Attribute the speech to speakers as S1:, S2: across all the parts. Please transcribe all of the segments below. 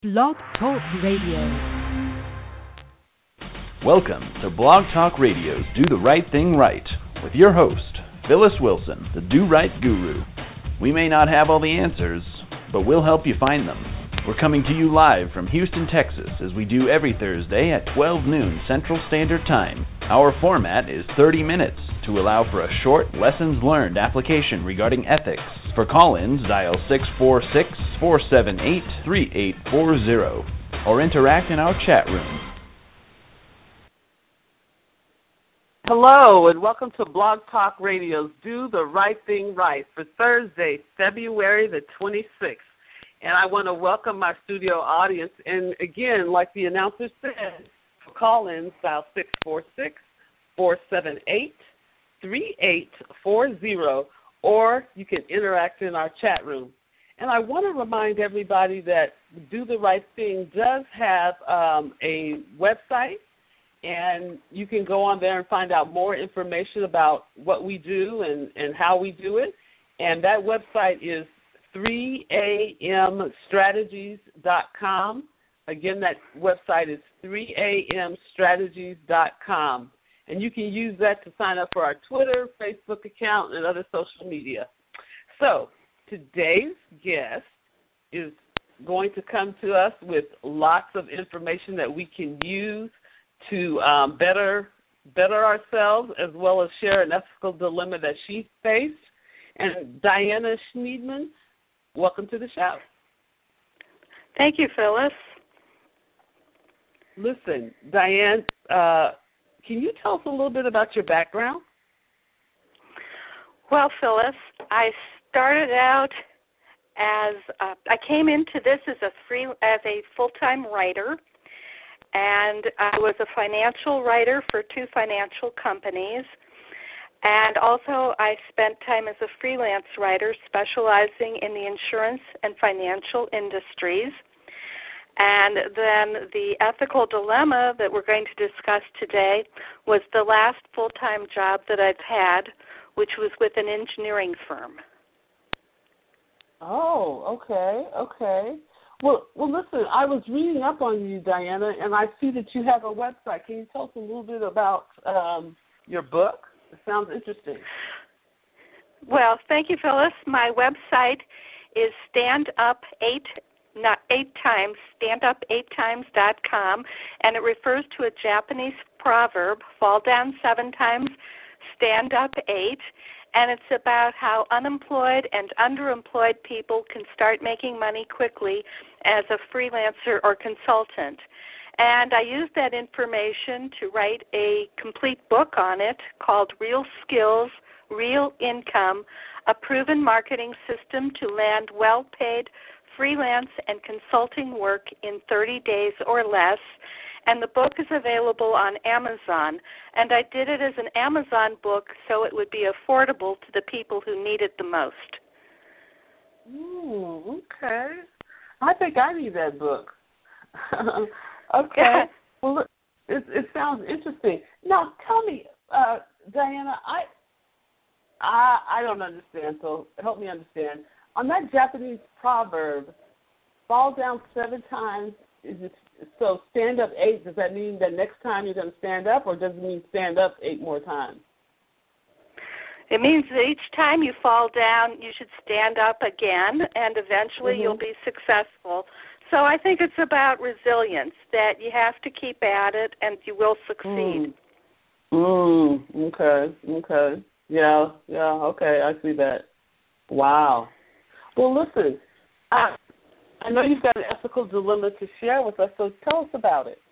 S1: Blog Talk Radio.
S2: Welcome to Blog Talk Radio's Do the Right Thing Right with your host, Phyllis Wilson, the Do Right Guru. We may not have all the answers, but we'll help you find them. We're coming to you live from Houston, Texas, as we do every Thursday at 12 noon Central Standard Time. Our format is 30 minutes to allow for a short, lessons-learned application regarding ethics. For call-ins, dial 646-478-3840 or interact in our chat room.
S3: Hello, and welcome to Blog Talk Radio's Do the Right Thing Right for Thursday, February the 26th. And I want to welcome my studio audience. And again, like the announcer said, for call-ins, dial 646-478-3840, or you can interact in our chat room. And I want to remind everybody that Do the Right Thing does have a website, and you can go on there and find out more information about what we do and how we do it. And that website is 3amstrategies.com. Again, that website is 3amstrategies.com. And you can use that to sign up for our Twitter, Facebook account, and other social media. So today's guest is going to come to us with lots of information that we can use to better ourselves, as well as share an ethical dilemma that she faced. And Diana Schneidman, welcome to the show.
S4: Thank you, Phyllis.
S3: Listen, Diane, can you tell us a little bit about your background?
S4: Well, Phyllis, I started out as I came into this as a full-time writer, and I was a financial writer for two financial companies. And also I spent time as a freelance writer specializing in the insurance and financial industries. And then the ethical dilemma that we're going to discuss today was the last full-time job that I've had, which was with an engineering firm.
S3: Oh, okay. Well, listen, I was reading up on you, Diana, and I see that you have a website. Can you tell us a little bit about your book? It sounds interesting.
S4: Well, thank you, Phyllis. My website is standup8times.com, and it refers to a Japanese proverb, fall down 7 times, stand up 8, and it's about how unemployed and underemployed people can start making money quickly as a freelancer or consultant. And I used that information to write a complete book on it called Real Skills, Real Income, a proven marketing system to land well-paid freelance and consulting work in 30 days or less. And the book is available on Amazon. And I did it as an Amazon book so it would be affordable to the people who need it the most.
S3: Okay. I think I need that book. Okay. Well, look, it sounds interesting. Now, tell me, Diana, I don't understand, so help me understand. On that Japanese proverb, fall down 7 times, so stand up 8, does that mean that next time you're going to stand up, or does it mean stand up 8 more times?
S4: It means that each time you fall down, you should stand up again, and eventually you'll be successful. So I think it's about resilience, that you have to keep at it and you will succeed.
S3: Okay. Yeah, okay, I see that. Wow. Well, listen, I know you've got an ethical dilemma to share with us, so tell us about it.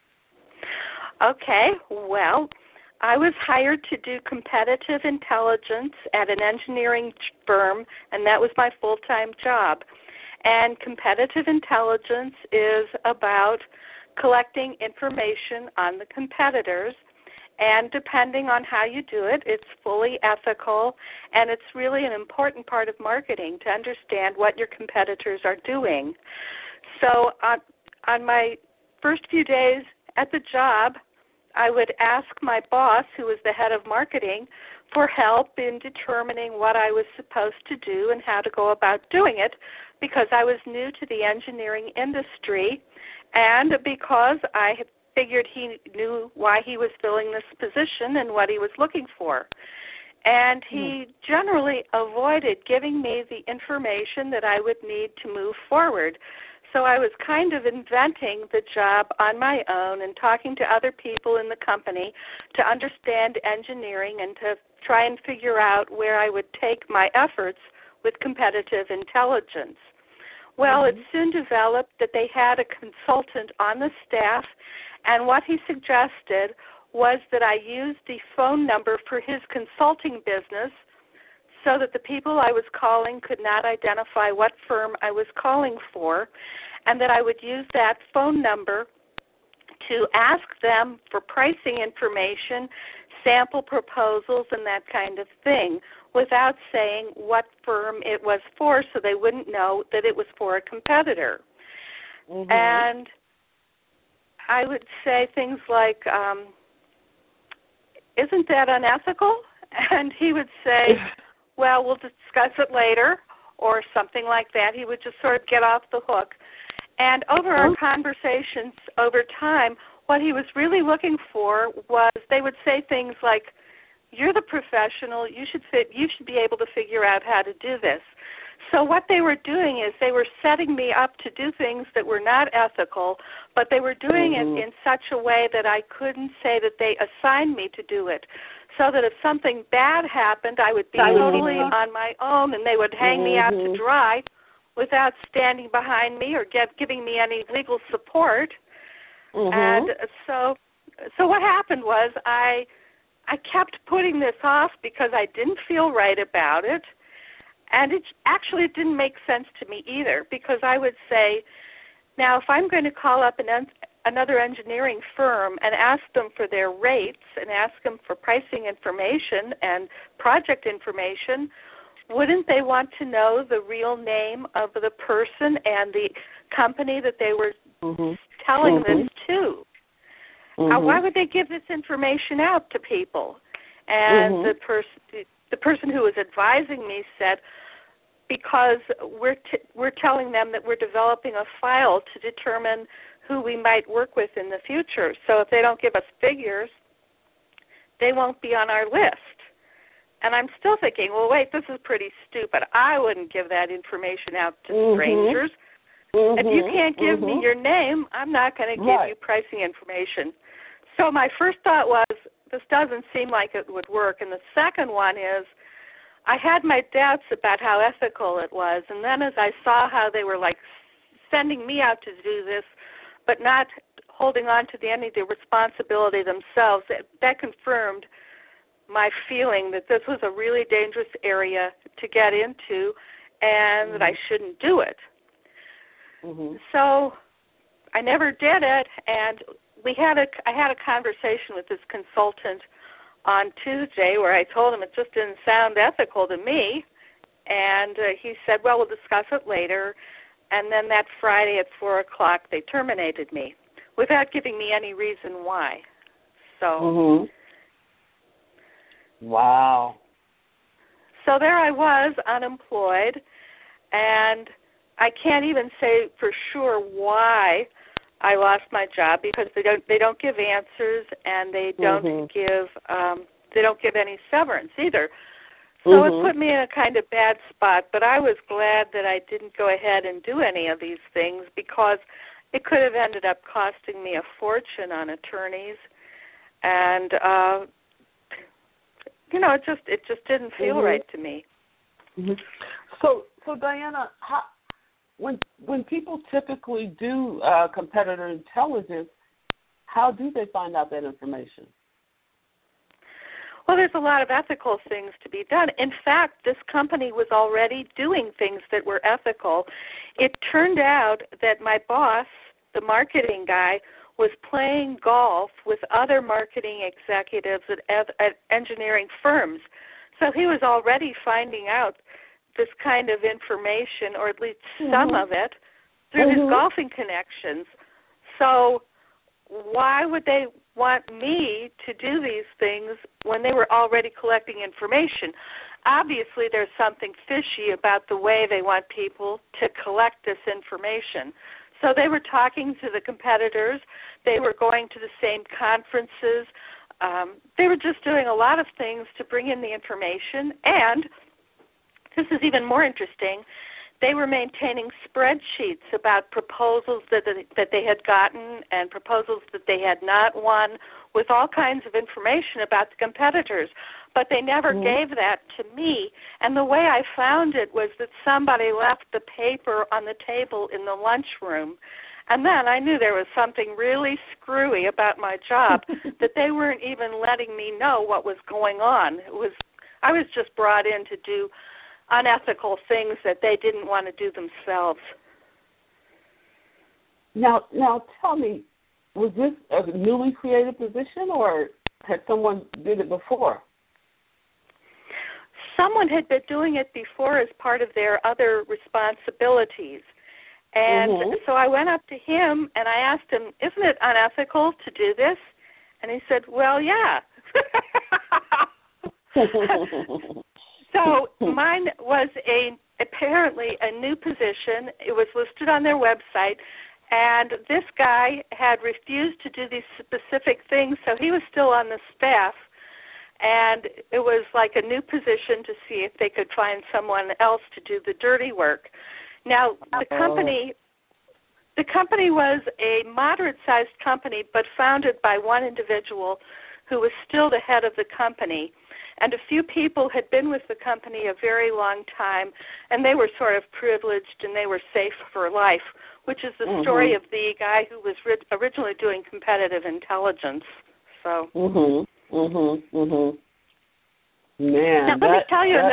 S4: Okay, well, I was hired to do competitive intelligence at an engineering firm, and that was my full-time job. And competitive intelligence is about collecting information on the competitors, and depending on how you do it, it's fully ethical, and it's really an important part of marketing to understand what your competitors are doing. So on my first few days at the job, I would ask my boss, who was the head of marketing, for help in determining what I was supposed to do and how to go about doing it, because I was new to the engineering industry and because I had figured he knew why he was filling this position and what he was looking for. And he generally avoided giving me the information that I would need to move forward. So I was kind of inventing the job on my own and talking to other people in the company to understand engineering and to try and figure out where I would take my efforts with competitive intelligence. Well, it soon developed that they had a consultant on the staff, and what he suggested was that I use the phone number for his consulting business so that the people I was calling could not identify what firm I was calling for, and that I would use that phone number to ask them for pricing information, sample proposals, and that kind of thing, without saying what firm it was for so they wouldn't know that it was for a competitor. And I would say things like, isn't that unethical? And he would say, well, we'll discuss it later, or something like that. He would just sort of get off the hook. And over our conversations over time, what he was really looking for was they would say things like, you're the professional, you should be able to figure out how to do this. So what they were doing is they were setting me up to do things that were not ethical, but they were doing it in such a way that I couldn't say that they assigned me to do it, so that if something bad happened, I would be totally on my own and they would hang me out to dry without standing behind me or giving me any legal support. And so what happened was I kept putting this off because I didn't feel right about it. And it didn't make sense to me either, because I would say, now if I'm going to call up another engineering firm and ask them for their rates and ask them for pricing information and project information, wouldn't they want to know the real name of the person and the company that they were telling this to? Why would they give this information out to people? And the person who was advising me said, because we're telling them that we're developing a file to determine who we might work with in the future. So if they don't give us figures, they won't be on our list. And I'm still thinking, well, wait, this is pretty stupid. I wouldn't give that information out to strangers. If you can't give me your name, I'm not going to give you pricing information. So my first thought was, this doesn't seem like it would work. And the second one is, I had my doubts about how ethical it was. And then as I saw how they were, like, sending me out to do this, but not holding on to any of the responsibility themselves, that confirmed my feeling that this was a really dangerous area to get into and that I shouldn't do it. So I never did it, and I had a conversation with this consultant on Tuesday where I told him it just didn't sound ethical to me, and he said, well, we'll discuss it later, and then that Friday at 4 o'clock they terminated me without giving me any reason why. So
S3: Wow.
S4: So there I was, unemployed, and I can't even say for sure why I lost my job, because they don't give answers, and they don't give any severance either. So it put me in a kind of bad spot, but I was glad that I didn't go ahead and do any of these things, because it could have ended up costing me a fortune on attorneys, and it just didn't feel right to me.
S3: So Diana, when people typically do competitor intelligence, how do they find out that information?
S4: Well, there's a lot of ethical things to be done. In fact, this company was already doing things that were ethical. It turned out that my boss, the marketing guy, was playing golf with other marketing executives at engineering firms. So he was already finding out this kind of information, or at least some of it, through his golfing connections. So why would they want me to do these things when they were already collecting information? Obviously, there's something fishy about the way they want people to collect this information. So they were talking to the competitors. They were going to the same conferences. They were just doing a lot of things to bring in the information. And this is even more interesting. They were maintaining spreadsheets about proposals that they had gotten and proposals that they had not won, with all kinds of information about the competitors. But they never gave that to me. And the way I found it was that somebody left the paper on the table in the lunchroom. And then I knew there was something really screwy about my job, that they weren't even letting me know what was going on. I was just brought in to do unethical things that they didn't want to do themselves.
S3: Now tell me, was this a newly created position, or had someone did it before?
S4: Someone had been doing it before as part of their other responsibilities. And so I went up to him and I asked him, isn't it unethical to do this? And he said, well, yeah. So mine was apparently a new position. It was listed on their website, and this guy had refused to do these specific things, so he was still on the staff, and it was like a new position to see if they could find someone else to do the dirty work. Now, the company was a moderate-sized company, but founded by one individual who was still the head of the company. And a few people had been with the company a very long time, and they were sort of privileged and they were safe for life, which is the story of the guy who was originally doing competitive intelligence. So.
S3: Man.
S4: Now, let me tell you.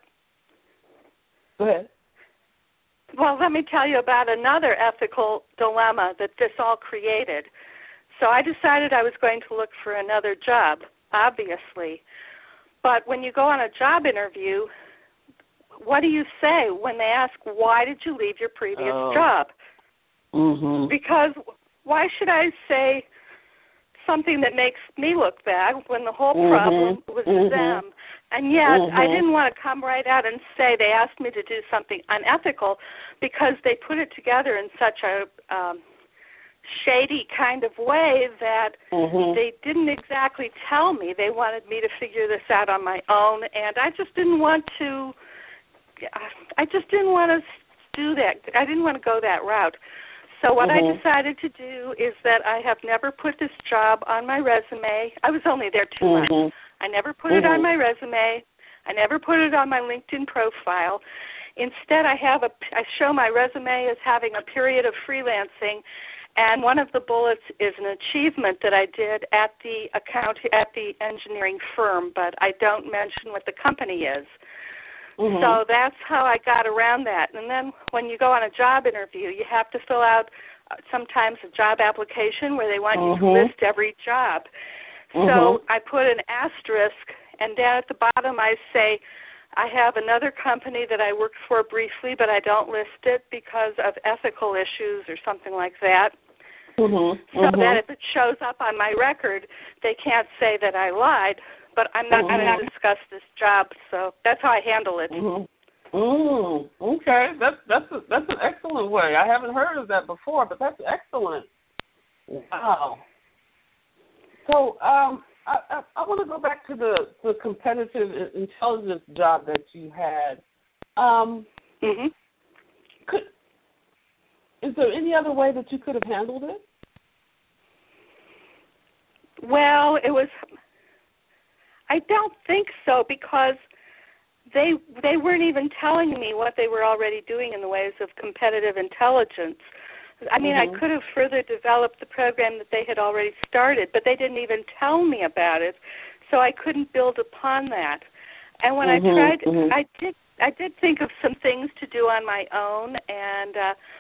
S3: Go ahead.
S4: Well, let me tell you about another ethical dilemma that this all created. So I decided I was going to look for another job, obviously. But when you go on a job interview, what do you say when they ask, why did you leave your previous job? Because why should I say something that makes me look bad when the whole problem was them? And yet I didn't want to come right out and say they asked me to do something unethical, because they put it together in such a shady kind of way that they didn't exactly tell me. They wanted me to figure this out on my own, and I just didn't want to do that. I didn't want to go that route. So what I decided to do is that I have never put this job on my resume. I was only there 2 months. I never put it on my resume. I never put it on my LinkedIn profile. Instead, I show my resume as having a period of freelancing, and one of the bullets is an achievement that I did at the engineering firm, but I don't mention what the company is. So that's how I got around that. And then when you go on a job interview, you have to fill out sometimes a job application where they want you to list every job. So I put an asterisk, and down at the bottom I say, I have another company that I worked for briefly, but I don't list it because of ethical issues or something like that. So that if it shows up on my record, they can't say that I lied, but I'm not going to discuss this job. So that's how I handle it.
S3: Okay, that's an excellent way. I haven't heard of that before, but that's excellent. Wow. So I want to go back to the competitive intelligence job that you had. Is there any other way that you could have handled it?
S4: Well, I don't think so, because they weren't even telling me what they were already doing in the ways of competitive intelligence. I mean, I could have further developed the program that they had already started, but they didn't even tell me about it, so I couldn't build upon that. And when I tried, I did think of some things to do on my own, and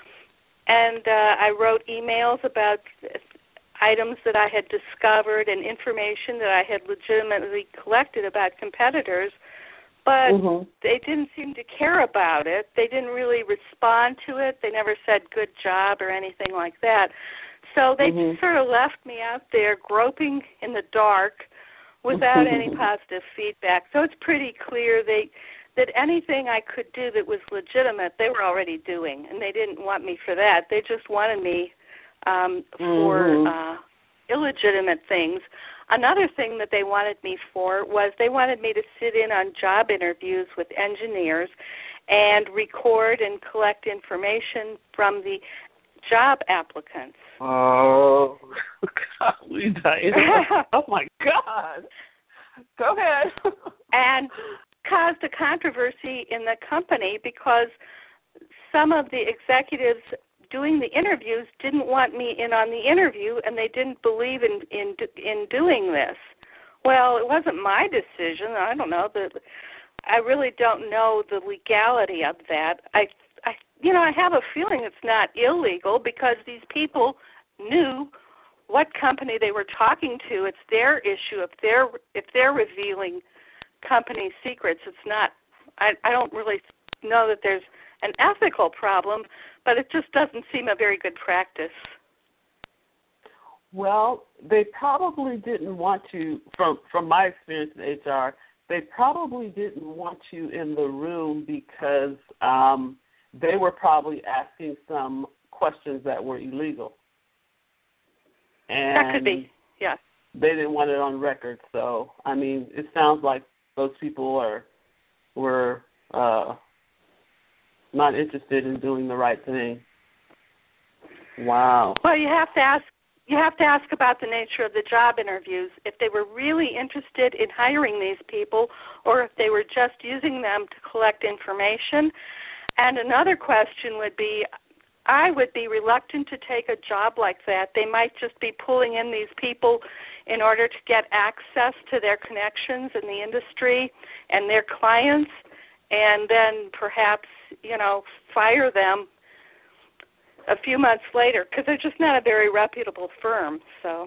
S4: I wrote emails about items that I had discovered and information that I had legitimately collected about competitors, but they didn't seem to care about it. They didn't really respond to it. They never said good job or anything like that. So they just sort of left me out there groping in the dark without any positive feedback. So it's pretty clear that anything I could do that was legitimate, they were already doing, and they didn't want me for that. They just wanted me for illegitimate things. Another thing that they wanted me for was they wanted me to sit in on job interviews with engineers and record and collect information from the job applicants.
S3: Oh, golly, Diana. Oh, my God. Go ahead.
S4: And caused a controversy in the company because some of the executives doing the interviews didn't want me in on the interview, and they didn't believe in doing this. Well, it wasn't my decision. I don't know. I really don't know the legality of that. I have a feeling it's not illegal because these people knew what company they were talking to. It's their issue. If they're revealing company secrets, it's not. I don't really know that there's an ethical problem, but it just doesn't seem a very good practice.
S3: Well, they probably didn't want to, from my experience in HR, they probably didn't want you in the room because they were probably asking some questions that were illegal. And
S4: that could be, yes.
S3: They didn't want it on record. So, I mean, it sounds like those people were not interested in doing the right thing. Wow.
S4: Well, you have to ask about the nature of the job interviews, if they were really interested in hiring these people or if they were just using them to collect information. And another question would be, I would be reluctant to take a job like that. They might just be pulling in these people in order to get access to their connections in the industry and their clients, and then perhaps, fire them a few months later because they're just not a very reputable firm. So.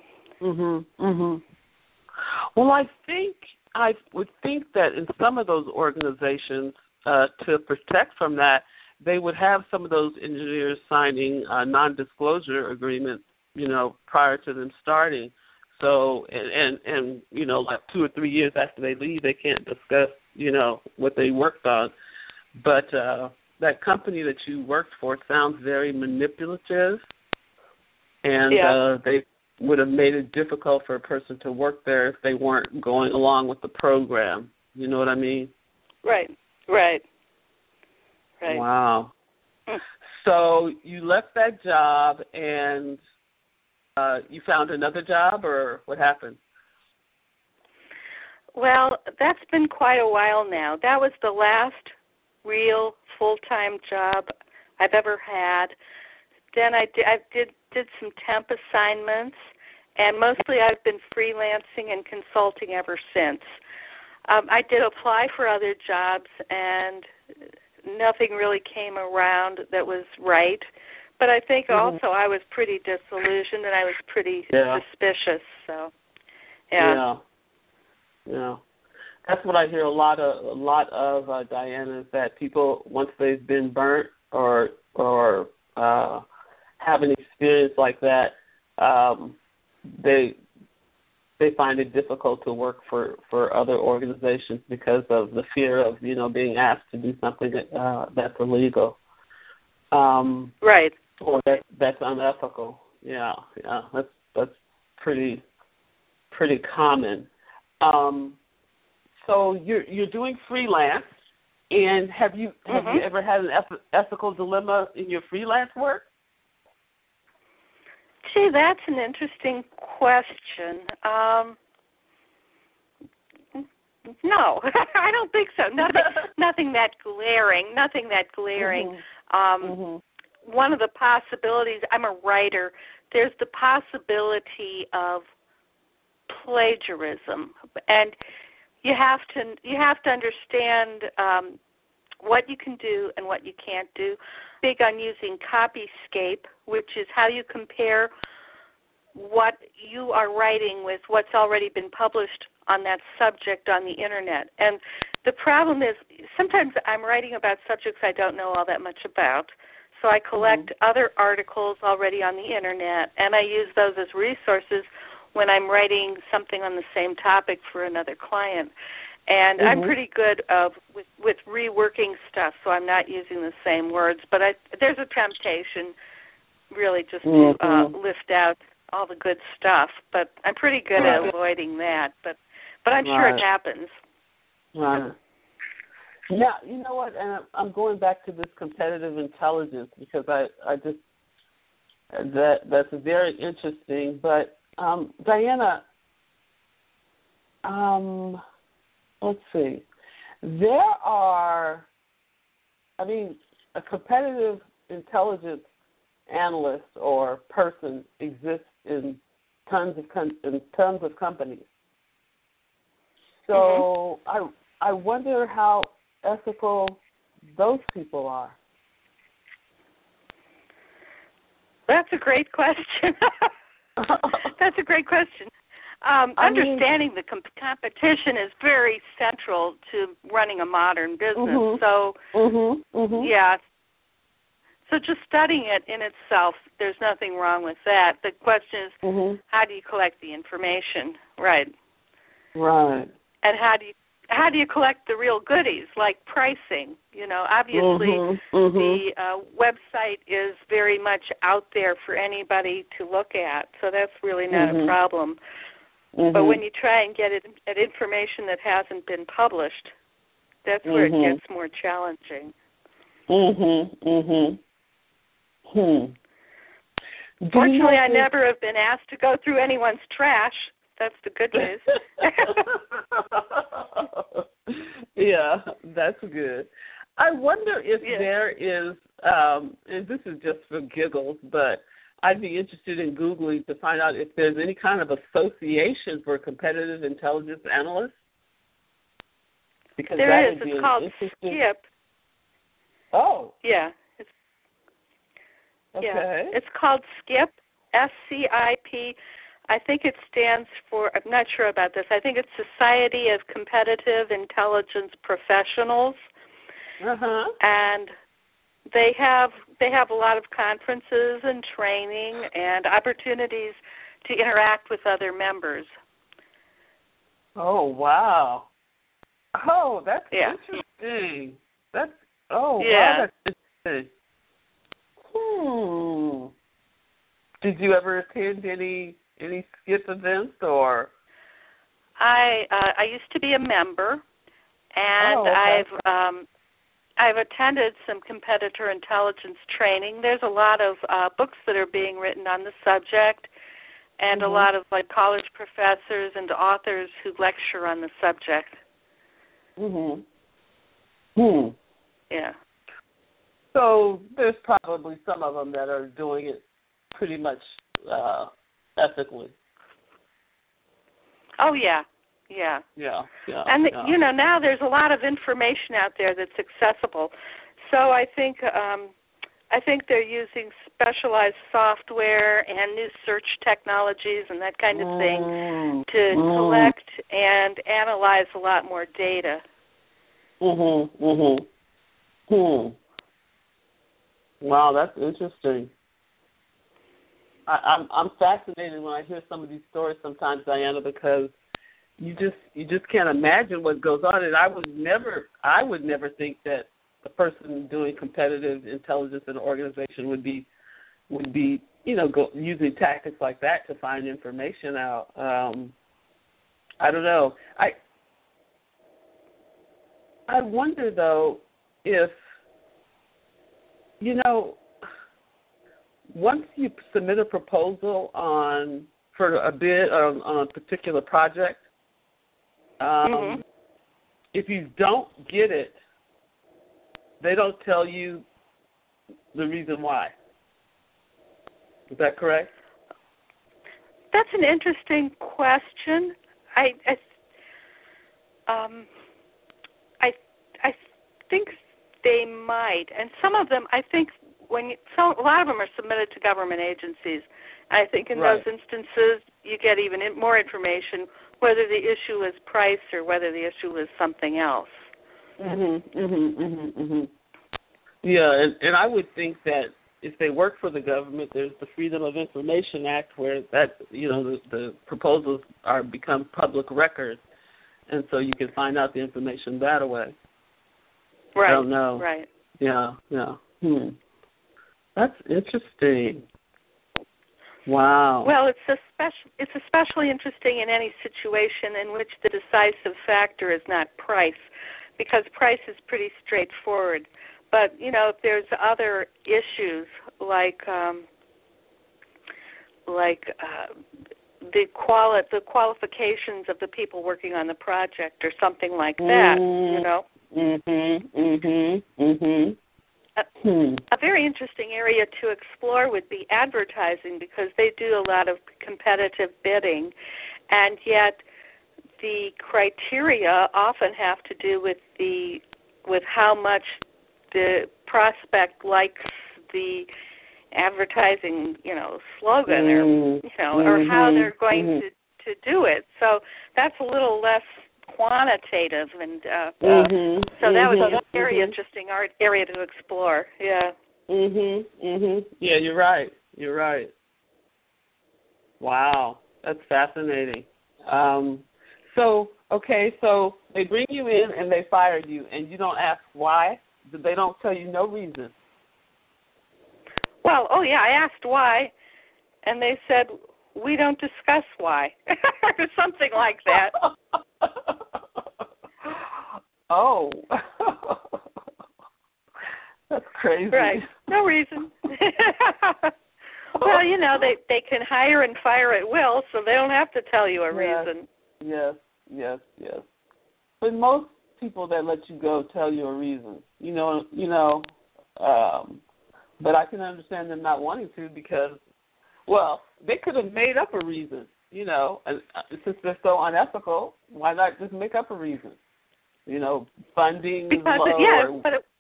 S3: Well, I would think that in some of those organizations, to protect from that, they would have some of those engineers signing non-disclosure agreements, prior to them starting. So, and like 2 or 3 years after they leave, they can't discuss, what they worked on. But that company that you worked for sounds very manipulative, and they would have made it difficult for a person to work there if they weren't going along with the program. You know what I mean?
S4: Right.
S3: Wow. So you left that job and you found another job, or what happened?
S4: Well, that's been quite a while now. That was the last real full-time job I've ever had. Then I did some temp assignments, and mostly I've been freelancing and consulting ever since. I did apply for other jobs, and nothing really came around that was right. But I think also I was pretty disillusioned and I was pretty suspicious. So, yeah. That's
S3: what I hear a lot of Diana, is that people, once they've been burnt or have an experience like that, they find it difficult to work for other organizations because of the fear of being asked to do something that's illegal,
S4: right,
S3: or that's unethical. Yeah, that's pretty common. So you're doing freelance, and have you ever had an ethical dilemma in your freelance work?
S4: Gee, that's an interesting question. No, I don't think so. Nothing that glaring. One of the possibilities, I'm a writer, there's the possibility of plagiarism, and you have to understand what you can do and what you can't do. Big on using Copyscape, which is how you compare what you are writing with what's already been published on that subject on the Internet. And the problem is sometimes I'm writing about subjects I don't know all that much about, So I collect other articles already on the Internet, and I use those as resources when I'm writing something on the same topic for another client. And I'm pretty good with reworking stuff, so I'm not using the same words. But there's a temptation, really, just to lift out all the good stuff. But I'm pretty good at avoiding that. But I'm sure it happens.
S3: Right. Yeah, you know what? And I'm going back to this competitive intelligence because I just that's very interesting. But Diana, let's see. There are, a competitive intelligence analyst or person exists in tons of companies. So I wonder how ethical those people are.
S4: That's a great question. That's a great question. Understanding the competition is very central to running a modern business. So, yeah. So just studying it in itself, there's nothing wrong with that. The question is, how do you collect the information? Right.
S3: Right.
S4: And how do you collect the real goodies, like pricing? Obviously the website is very much out there for anybody to look at, so that's really not a problem. But when you try and get it at information that hasn't been published, that's where it gets more challenging. Fortunately, I never have been asked to go through anyone's trash. That's the good news.
S3: Yeah, that's good. I wonder if there is, and this is just for giggles, but I'd be interested in Googling to find out if there's any kind of association for competitive intelligence analysts. Because
S4: there is. It's called SCIP.
S3: Oh.
S4: Yeah. It's called SCIP, SCIP. I think it stands for, I'm not sure about this, I think it's Society of Competitive Intelligence Professionals. And they have a lot of conferences and training and opportunities to interact with other members.
S3: Oh, wow. Oh, that's interesting. Wow, that's interesting. Did you ever attend any SCIP events or?
S4: I used to be a member, and I've attended some competitor intelligence training. There's a lot of books that are being written on the subject, and a lot of college professors and authors who lecture on the subject. Yeah.
S3: So there's probably some of them that are doing it pretty much ethically.
S4: Oh, yeah. And now there's a lot of information out there that's accessible. So I think they're using specialized software and new search technologies and that kind of thing to collect and analyze a lot more data.
S3: Wow, that's interesting. I'm fascinated when I hear some of these stories sometimes, Diana, because you just can't imagine what goes on, and I would never think that a person doing competitive intelligence in an organization would be using tactics like that to find information out. I don't know. I wonder though if once you submit a proposal for a bid on a particular project, if you don't get it, they don't tell you the reason why. Is that correct?
S4: That's an interesting question. I think they might, and some of them, I think, a lot of them are submitted to government agencies. I think in those instances, you get even more information whether the issue is price or whether the issue is something else.
S3: Yeah, and I would think that if they work for the government, there's the Freedom of Information Act where that, the proposals become public records, and so you can find out the information that way.
S4: Right.
S3: I don't know.
S4: Right.
S3: Yeah. That's interesting. Wow.
S4: Well, it's especially interesting in any situation in which the decisive factor is not price, because price is pretty straightforward. But if there's other issues like the qualifications of the people working on the project or something like that, A very interesting area to explore would be advertising, because they do a lot of competitive bidding, and yet the criteria often have to do with how much the prospect likes the advertising, slogan or how they're going to do it. So that's a little less quantitative, and so that was a very interesting area to explore. Yeah.
S3: Yeah, you're right. Wow, that's fascinating. So they bring you in and they fire you, and you don't ask why. They don't tell you no reason.
S4: Well, I asked why, and they said, we don't discuss why, or something like that.
S3: Oh. That's crazy.
S4: Right. No reason. Well, they can hire and fire at will, so they don't have to tell you a reason.
S3: Yes. But most people that let you go tell you a reason. But I can understand them not wanting to, because, they could have made up a reason, and since they're so unethical, why not just make up a reason? Funding is low.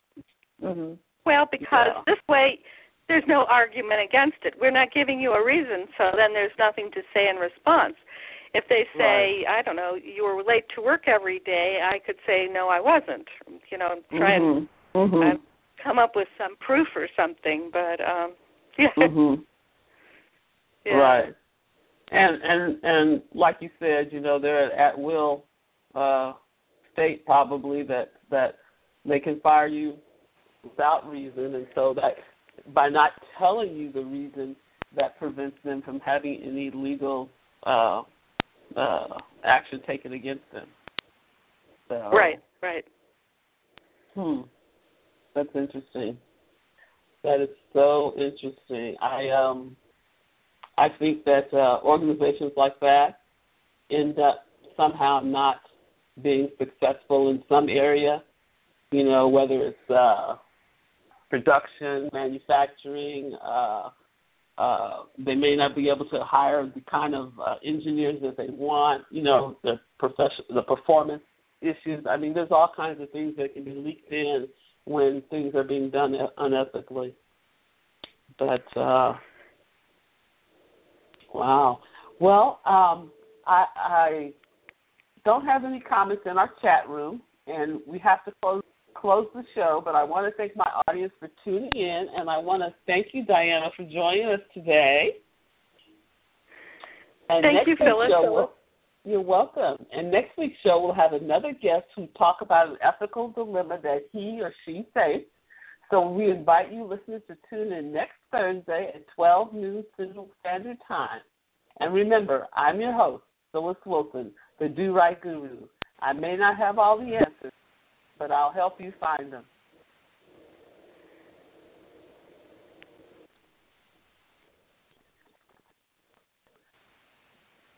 S3: Because this way there's no argument against it. We're not giving you a reason, so then there's nothing to say in response. If they say, I don't know, you were late to work every day, I could say, no, I wasn't. Try and come up with some proof or something, but yeah. Right. And like you said, they're at will state probably that they can fire you without reason, and so that by not telling you the reason, that prevents them from having any legal action taken against them. So,
S4: Right.
S3: That's interesting. That is so interesting. I think that organizations like that end up somehow not being successful in some area, whether it's production, manufacturing. They may not be able to hire the kind of engineers that they want, the performance issues. I mean, there's all kinds of things that can be leaked in when things are being done unethically. But, wow. Well, I don't have any comments in our chat room, and we have to close the show, but I want to thank my audience for tuning in, and I want to thank you, Diana, for joining us today. And
S4: thank you, Phyllis.
S3: You're welcome. And next week's show, we'll have another guest who talk about an ethical dilemma that he or she faced. So we invite you listeners to tune in next Thursday at 12 noon Central Standard Time. And remember, I'm your host, Phyllis Wilson, the Do Right Guru. I may not have all the answers, but I'll help you find them.